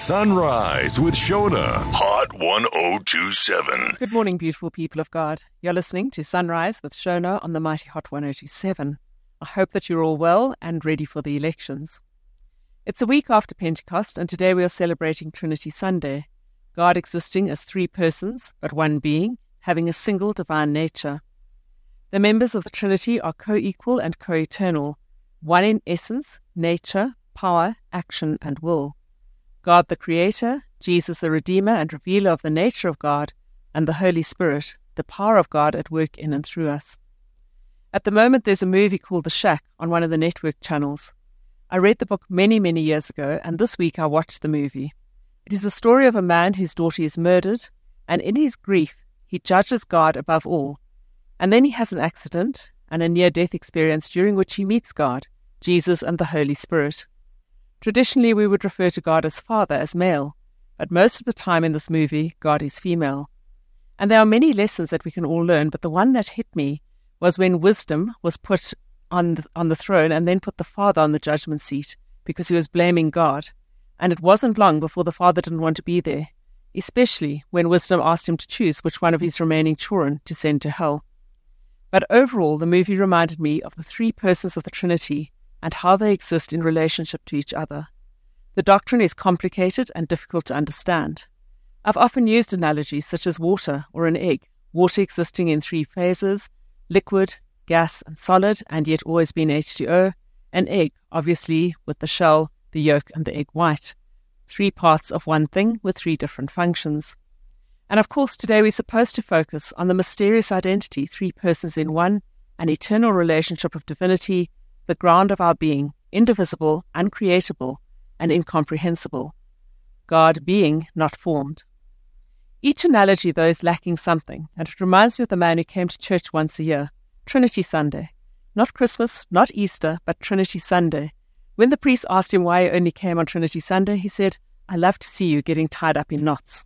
Sunrise with Shona, Hot 1027. Good morning, beautiful people of God. You're listening to Sunrise with Shona on the mighty Hot 1027. I hope that you're all well and ready for the elections. It's a week after Pentecost, and today we are celebrating Trinity Sunday, God existing as three persons, but one being, having a single divine nature. The members of the Trinity are co-equal and co-eternal, one in essence, nature, power, action, and will. God the Creator, Jesus the Redeemer and Revealer of the nature of God, and the Holy Spirit, the power of God at work in and through us. At the moment, there's a movie called The Shack on one of the network channels. I read the book many, many years ago, and this week I watched the movie. It is the story of a man whose daughter is murdered, and in his grief, he judges God above all. And then he has an accident and a near-death experience during which he meets God, Jesus, and the Holy Spirit. Traditionally, we would refer to God as Father, as male, but most of the time in this movie, God is female. And there are many lessons that we can all learn, but the one that hit me was when wisdom was put on the throne and then put the Father on the judgment seat because he was blaming God. And it wasn't long before the Father didn't want to be there, especially when wisdom asked him to choose which one of his remaining children to send to hell. But overall, the movie reminded me of the three persons of the Trinity and how they exist in relationship to each other. The doctrine is complicated and difficult to understand. I've often used analogies such as water or an egg, water existing in three phases, liquid, gas, and solid, and yet always being H2O, an egg, obviously, with the shell, the yolk, and the egg white. Three parts of one thing with three different functions. And of course, today we're supposed to focus on the mysterious identity, three persons in one, an eternal relationship of divinity, the ground of our being, indivisible, uncreatable, and incomprehensible. God being, not formed. Each analogy, though, is lacking something, and it reminds me of the man who came to church once a year, Trinity Sunday. Not Christmas, not Easter, but Trinity Sunday. When the priest asked him why he only came on Trinity Sunday, he said, "I love to see you getting tied up in knots."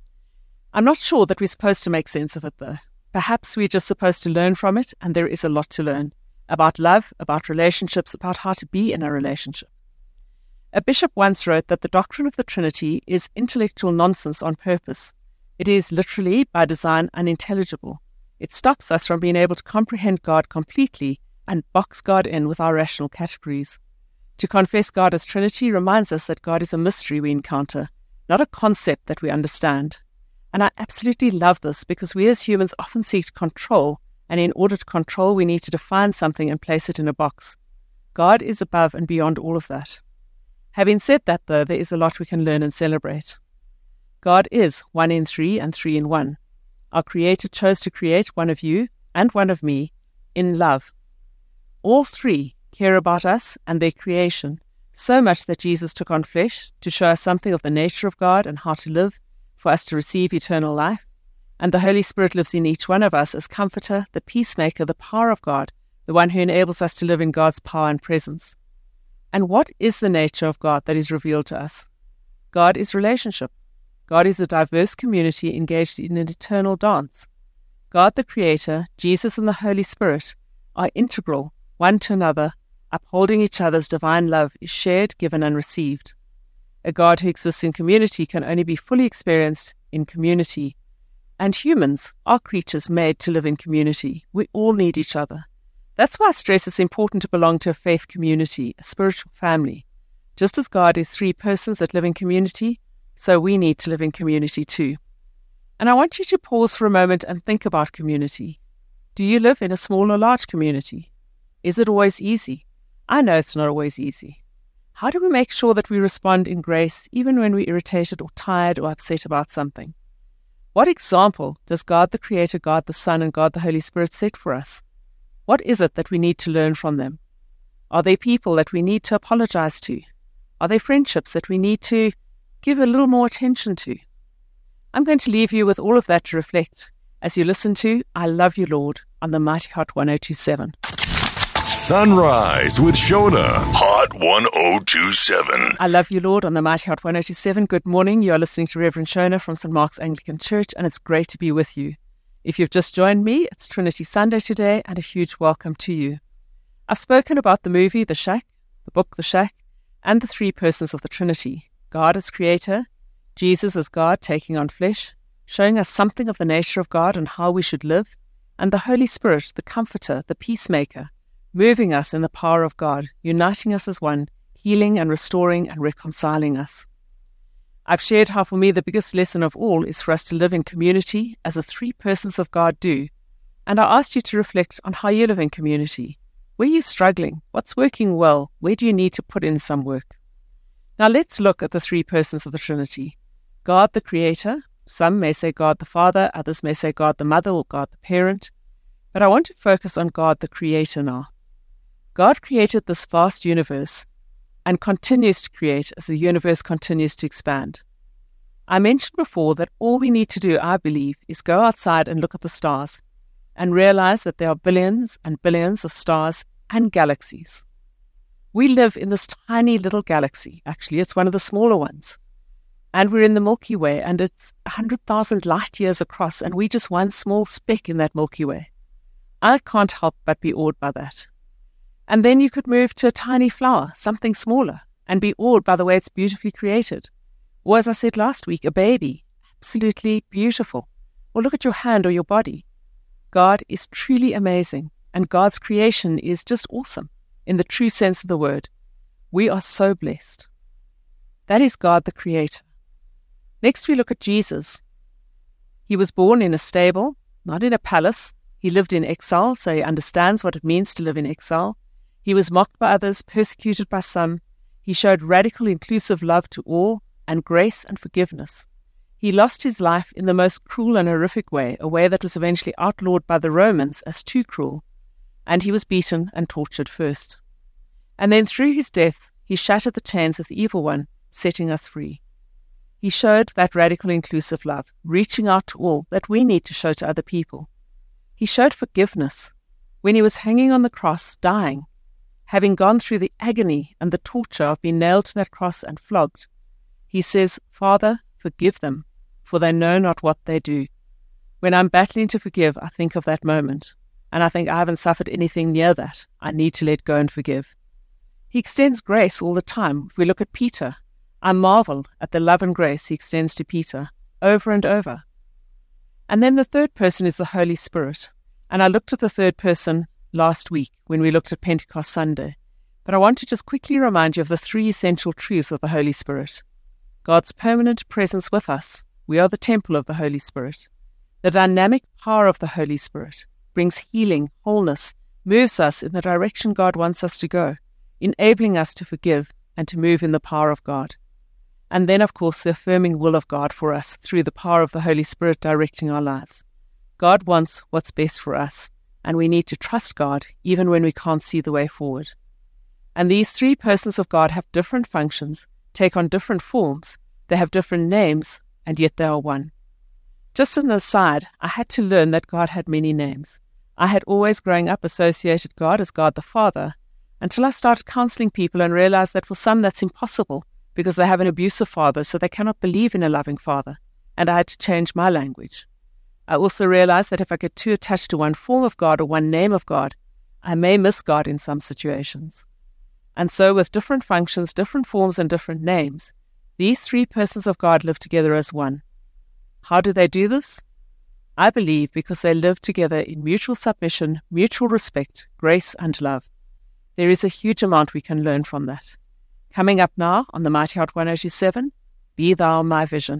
I'm not sure that we're supposed to make sense of it, though. Perhaps we're just supposed to learn from it, and there is a lot to learn. About love, about relationships, about how to be in a relationship. A bishop once wrote that the doctrine of the Trinity is intellectual nonsense on purpose. It is literally, by design, unintelligible. It stops us from being able to comprehend God completely and box God in with our rational categories. To confess God as Trinity reminds us that God is a mystery we encounter, not a concept that we understand. And I absolutely love this because we as humans often seek control, and in order to control, we need to define something and place it in a box. God is above and beyond all of that. Having said that, though, there is a lot we can learn and celebrate. God is one in three and three in one. Our Creator chose to create one of you and one of me in love. All three care about us and their creation, so much that Jesus took on flesh to show us something of the nature of God and how to live, for us to receive eternal life. And the Holy Spirit lives in each one of us as comforter, the peacemaker, the power of God, the one who enables us to live in God's power and presence. And what is the nature of God that is revealed to us? God is relationship. God is a diverse community engaged in an eternal dance. God the Creator, Jesus and the Holy Spirit are integral, one to another, upholding each other's divine love is shared, given and received. A God who exists in community can only be fully experienced in community. And humans are creatures made to live in community. We all need each other. That's why I stress it's important to belong to a faith community, a spiritual family. Just as God is three persons that live in community, so we need to live in community too. And I want you to pause for a moment and think about community. Do you live in a small or large community? Is it always easy? I know it's not always easy. How do we make sure that we respond in grace even when we're irritated or tired or upset about something? What example does God the Creator, God the Son, and God the Holy Spirit set for us? What is it that we need to learn from them? Are they people that we need to apologize to? Are they friendships that we need to give a little more attention to? I'm going to leave you with all of that to reflect as you listen to I Love You, Lord on the Mighty Hot 1027. Sunrise with Shona, Hot 1027. I Love You, Lord on the Mighty Hot 1027. Good morning. You are listening to Reverend Shona from St. Mark's Anglican Church, and it's great to be with you. If you've just joined me, it's Trinity Sunday today, and a huge welcome to you. I've spoken about the movie The Shack, the book The Shack, and the three persons of the Trinity, God as Creator, Jesus as God taking on flesh, showing us something of the nature of God and how we should live, and the Holy Spirit, the Comforter, the Peacemaker, moving us in the power of God, uniting us as one, healing and restoring and reconciling us. I've shared how for me the biggest lesson of all is for us to live in community as the three persons of God do, and I asked you to reflect on how you live in community. Where are you struggling? What's working well? Where do you need to put in some work? Now let's look at the three persons of the Trinity. God the Creator, some may say God the Father, others may say God the Mother or God the Parent, but I want to focus on God the Creator now. God created this vast universe and continues to create as the universe continues to expand. I mentioned before that all we need to do, I believe, is go outside and look at the stars and realize that there are billions and billions of stars and galaxies. We live in this tiny little galaxy. Actually, it's one of the smaller ones. And we're in the Milky Way, and it's 100,000 light years across, and we're just one small speck in that Milky Way. I can't help but be awed by that. And then you could move to a tiny flower, something smaller, and be awed by the way it's beautifully created. Or as I said last week, a baby, absolutely beautiful. Or look at your hand or your body. God is truly amazing, and God's creation is just awesome, in the true sense of the word. We are so blessed. That is God the Creator. Next we look at Jesus. He was born in a stable, not in a palace. He lived in exile, so he understands what it means to live in exile. He was mocked by others, persecuted by some. He showed radical inclusive love to all, and grace and forgiveness. He lost his life in the most cruel and horrific way, a way that was eventually outlawed by the Romans as too cruel, and he was beaten and tortured first. And then through his death, he shattered the chains of the evil one, setting us free. He showed that radical inclusive love, reaching out to all that we need to show to other people. He showed forgiveness. When he was hanging on the cross, dying, having gone through the agony and the torture of being nailed to that cross and flogged, he says, "Father, forgive them, for they know not what they do." When I'm battling to forgive, I think of that moment, and I think I haven't suffered anything near that. I need to let go and forgive. He extends grace all the time. If we look at Peter, I marvel at the love and grace he extends to Peter over and over. And then the third person is the Holy Spirit. And I looked at the third person last week when we looked at Pentecost Sunday. But I want to just quickly remind you of the three essential truths of the Holy Spirit. God's permanent presence with us. We are the temple of the Holy Spirit. The dynamic power of the Holy Spirit brings healing, wholeness, moves us in the direction God wants us to go, enabling us to forgive and to move in the power of God. And then, of course, the affirming will of God for us through the power of the Holy Spirit directing our lives. God wants what's best for us, and we need to trust God even when we can't see the way forward. And these three persons of God have different functions, take on different forms, they have different names, and yet they are one. Just an aside, I had to learn that God had many names. I had always growing up associated God as God the Father, until I started counseling people and realized that for some that's impossible because they have an abusive father, so they cannot believe in a loving father, and I had to change my language. I also realized that if I get too attached to one form of God or one name of God, I may miss God in some situations. And so with different functions, different forms, and different names, these three persons of God live together as one. How do they do this? I believe because they live together in mutual submission, mutual respect, grace, and love. There is a huge amount we can learn from that. Coming up now on the Mighty Hot 107, Be Thou My Vision.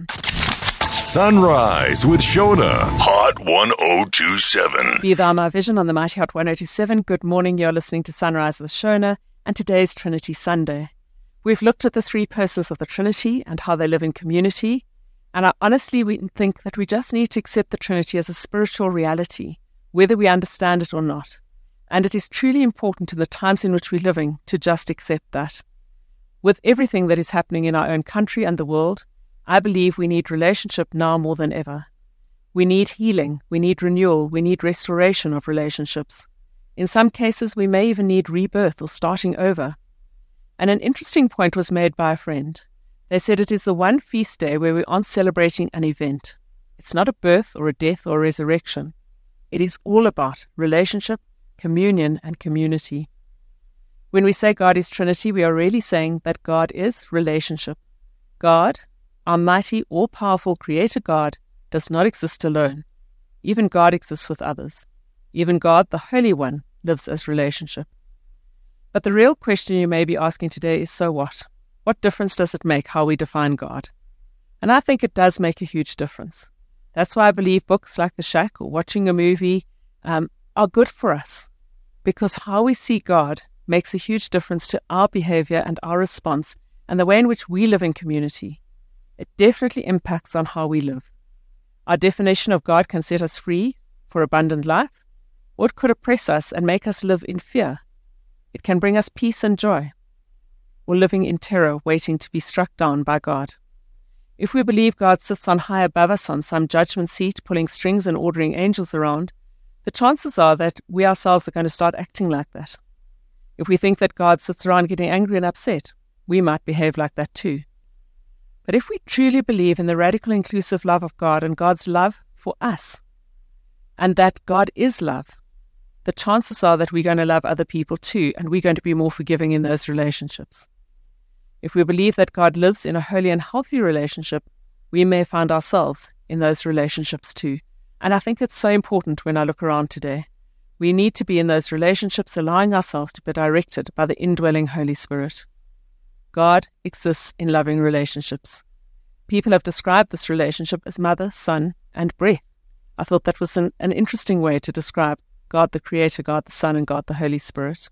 Sunrise with Shona, Hot 1027. Be Thou My Vision on the Mighty Hot 107. Good morning, you're listening to Sunrise with Shona, and today's Trinity Sunday. We've looked at the three persons of the Trinity and how they live in community, and I honestly think that we just need to accept the Trinity as a spiritual reality, whether we understand it or not. And it is truly important in the times in which we're living to just accept that. With everything that is happening in our own country and the world, I believe we need relationship now more than ever. We need healing, we need renewal, we need restoration of relationships. In some cases, we may even need rebirth or starting over. And an interesting point was made by a friend. They said it is the one feast day where we aren't celebrating an event. It's not a birth or a death or a resurrection. It is all about relationship, communion, and community. When we say God is Trinity, we are really saying that God is relationship. God, Our mighty, all-powerful Creator God does not exist alone. Even God exists with others. Even God, the Holy One, lives as relationship. But the real question you may be asking today is, so what? What difference does it make how we define God? And I think it does make a huge difference. That's why I believe books like The Shack or watching a movie are good for us, because how we see God makes a huge difference to our behavior and our response and the way in which we live in community. It definitely impacts on how we live. Our definition of God can set us free for abundant life, or it could oppress us and make us live in fear. It can bring us peace and joy, or living in terror, waiting to be struck down by God. If we believe God sits on high above us on some judgment seat, pulling strings and ordering angels around, the chances are that we ourselves are going to start acting like that. If we think that God sits around getting angry and upset, we might behave like that too. But if we truly believe in the radical inclusive love of God and God's love for us, and that God is love, the chances are that we're going to love other people too, and we're going to be more forgiving in those relationships. If we believe that God lives in a holy and healthy relationship, we may find ourselves in those relationships too. And I think it's so important when I look around today. We need to be in those relationships, allowing ourselves to be directed by the indwelling Holy Spirit. God exists in loving relationships. People have described this relationship as mother, son, and breath. I thought that was an interesting way to describe God the Creator, God the Son, and God the Holy Spirit.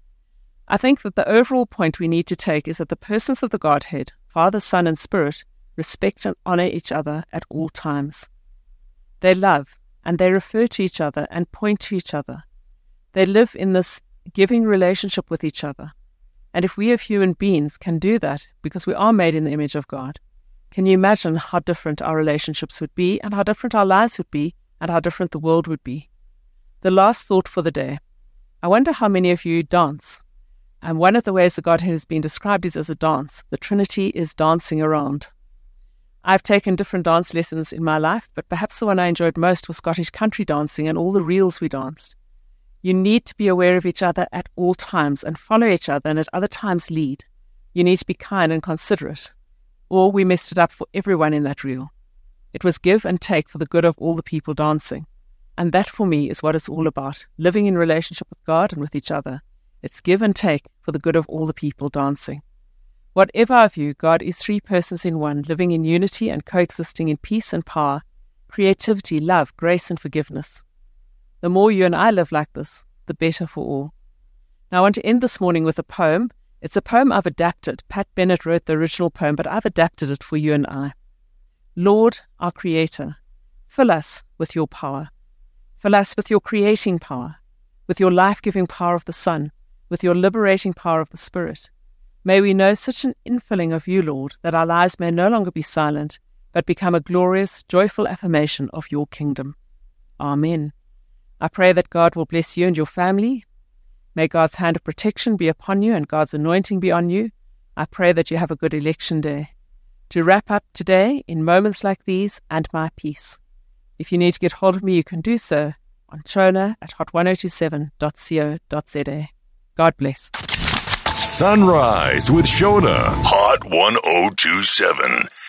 I think that the overall point we need to take is that the persons of the Godhead, Father, Son, and Spirit, respect and honor each other at all times. They love, and they refer to each other and point to each other. They live in this giving relationship with each other. And if we as human beings can do that, because we are made in the image of God, can you imagine how different our relationships would be, and how different our lives would be, and how different the world would be? The last thought for the day. I wonder how many of you dance. And one of the ways the Godhead has been described is as a dance. The Trinity is dancing around. I've taken different dance lessons in my life, but perhaps the one I enjoyed most was Scottish country dancing and all the reels we danced. You need to be aware of each other at all times and follow each other, and at other times lead. You need to be kind and considerate, or we messed it up for everyone in that reel. It was give and take for the good of all the people dancing. And that for me is what it's all about, living in relationship with God and with each other. It's give and take for the good of all the people dancing. Whatever our view, God is three persons in one, living in unity and coexisting in peace and power, creativity, love, grace, and forgiveness. The more you and I live like this, the better for all. Now I want to end this morning with a poem. It's a poem I've adapted. Pat Bennett wrote the original poem, but I've adapted it for you and I. Lord, our Creator, fill us with your power. Fill us with your creating power, with your life-giving power of the Son, with your liberating power of the Spirit. May we know such an infilling of you, Lord, that our lives may no longer be silent, but become a glorious, joyful affirmation of your kingdom. Amen. I pray that God will bless you and your family. May God's hand of protection be upon you and God's anointing be on you. I pray that you have a good election day. To wrap up today, in moments like these, and my peace. If you need to get hold of me, you can do so on shona@hot1027.co.za. God bless. Sunrise with Shona, Hot 1027.